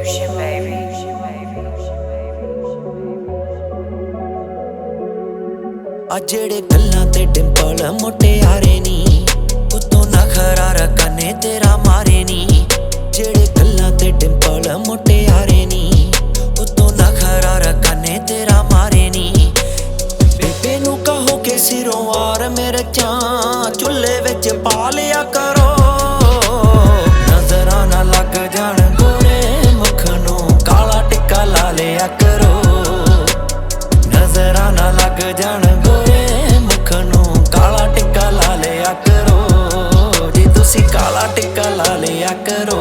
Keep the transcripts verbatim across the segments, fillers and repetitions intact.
ਆ ਜਿਹੜੇ ਗੱਲਾਂ ਤੇ ਡਿੰਪਲ ਮੁਟਿਆਰੇ ਨੀ ਉਤੋਂ ਨਖਰਾ ਰਕਾਨੇ ਤੇਰਾ ਮਾਰੇ ਨੀ। ਜਿਹੜੇ ਗੱਲਾਂ ਤੇ ਡਿੰਪਲ ਮੁਟਿਆਰੇ ਨੀ ਉਤੋਂ ਨਖਰਾ ਰਕਾਨੇ ਤੇਰਾ ਮਾਰੇ ਨੀ। ਬੇਬੇ ਨੂੰ ਕਹੋ ਕਿ ਸਿਰੋਂ ਵਾਰ ਮੇਰੇ ਚਾਂ ਚੁੱਲ੍ਹੇ ਵਿੱਚ ਪਾ ਲਿਆ ਕਰੋ। ਨਜ਼ਰਾਂ ਨਾ ਲੱਗ ਜਾਣ ਗੋਰੇ ਮੁਖ ਨੂੰ ਕਾਲਾ ਟਿੱਕਾ ਲਾ ਲਿਆ ਕਰੋ। ਨਜ਼ਰਾਂ ਨਾ ਲੱਗ ਜਾਣ ਗੋਰੇ ਮੁਖ ਨੂੰ ਕਾਲਾ ਟਿੱਕਾ ਲਾ ਲਿਆ ਕਰੋ। ਜੇ ਤੁਸੀਂ ਕਾਲਾ ਟਿੱਕਾ ਲਾ ਲਿਆ ਕਰੋ।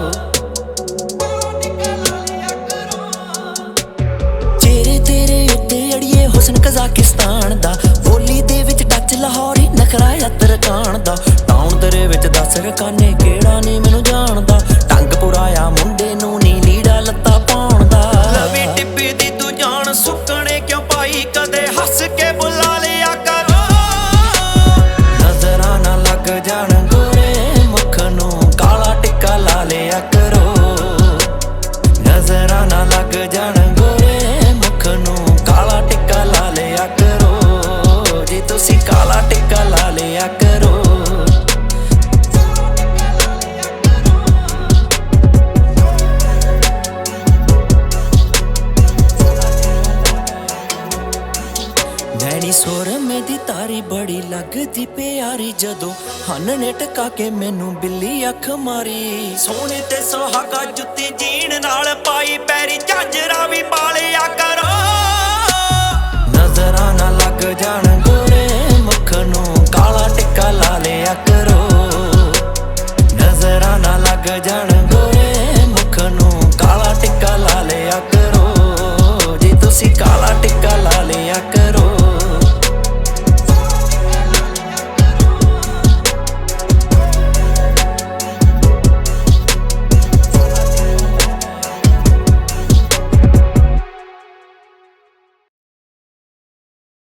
ਚਿਹਰੇ ਤੇਰੇ ਉੱਤੇ ਅੜੀਏ ਹੁਸਨ ਕਜ਼ਾਕਿਸਤਾਨ ਦਾ। ਬੋਲੀ ਦੇ ਵਿੱਚ ਟੱਚ ਲਾਹੌਰੀ ਨਖਰਾ ਯਤਰਕਾਨ ਦਾ। ਟਾਊਨ ਤੇਰੇ ਵਿੱਚ ਦਸ ਰਕਾਨੇ ਕਿਹੜਾ ਨੀ ਮੈਨੂੰ ਜਾਣਦਾ। ਟੰਗ ਪੁਰਾਇਆ ਮੁੰਡੇ ਨੂੰ ਨੀ ਲੀੜਾ ਲੱਤਾ ਪਾਉਣ ਦਾ। ਲਵੀ ਟਿੱਪੀ ਦੀ ਤੂੰ ਜਾਣ ਸੁੱਕਣੇ ਕਿਉਂ ਪਾਈ ਕਦੇ ਹੱਸ ਕੇ ਬੁਲਾ ਲਿਆ ਕਰੋ। ਨਜ਼ਰਾਂ ਨਾ ਲੱਗ ਜਾਣ ਗੋਰੇ ਮੁਖ ਨੂੰ ਕਾਲਾ ਟਿੱਕਾ ਲਾ ਲਿਆ ਕਰੋ। ਨਜ਼ਰਾਂ ਨਾ ਲੱਗ ਜਾਣ ਗੋਰੇ ਮੁਖ ਨੂੰ ਕਾਲਾ ਟਿੱਕਾ ਲਾ ਲਿਆ ਕਰੋ। ਜੇ ਤੁਸੀਂ ਕਾਲਾ ਟਿੱਕਾ ਲਾ ਲਿਆ ਕਰੋ। ਨੈਣੀ ਸੁਰਮੇ ਦੀ ਤਾਰੀ ਬੜੀ ਲੱਗਦੀ ਪਿਆਰੀ ਜਦੋਂ ਹੰਨ ਨੇ ਟਕਾ ਕੇ ਮੈਨੂੰ ਬਿੱਲੀ ਅੱਖ ਮਾਰੀ। ਸੋਹਣੇ ਤੇ ਸੁਹਾਗਾ ਜੁੱਤੀ ਜੀਣ ਨਾਲ ਪਾਈ ਪੈਰੀ ਝਾਂਜਰਾਂ ਵੀ ਪਾ ਲਿਆ ਕਰੋ। ਨਜ਼ਰਾਂ ਨਾ ਲੱਗ ਜਾਣ ਗੋਰੇ